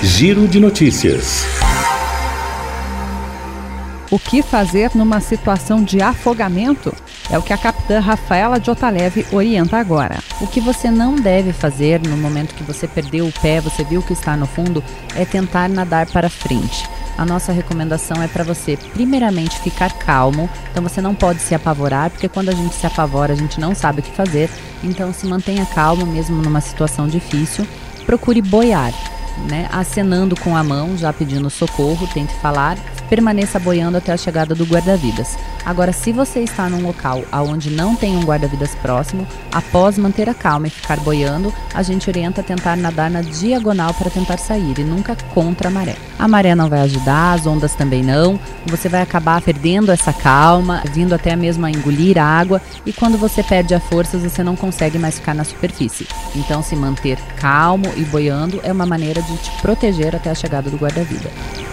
Giro de Notícias. O que fazer numa situação de afogamento? É o que a capitã Rafaela Jotalev orienta agora. O que você não deve fazer no momento que você perdeu o pé, você viu que está no fundo, é tentar nadar para frente. A nossa recomendação é para você, primeiramente, ficar calmo. Então você não pode se apavorar, porque quando a gente se apavora, a gente não sabe o que fazer. Então se mantenha calmo, mesmo numa situação difícil. Procure boiar, acenando com a mão, já pedindo socorro, tente falar. Permaneça boiando até a chegada do guarda-vidas. Agora, se você está num local onde não tem um guarda-vidas próximo, após manter a calma e ficar boiando, a gente orienta a tentar nadar na diagonal para tentar sair e nunca contra a maré. A maré não vai ajudar, as ondas também não. Você vai acabar perdendo essa calma, vindo até mesmo a engolir a água, e quando você perde a força, você não consegue mais ficar na superfície. Então, se manter calmo e boiando é uma maneira de te proteger até a chegada do guarda-vidas.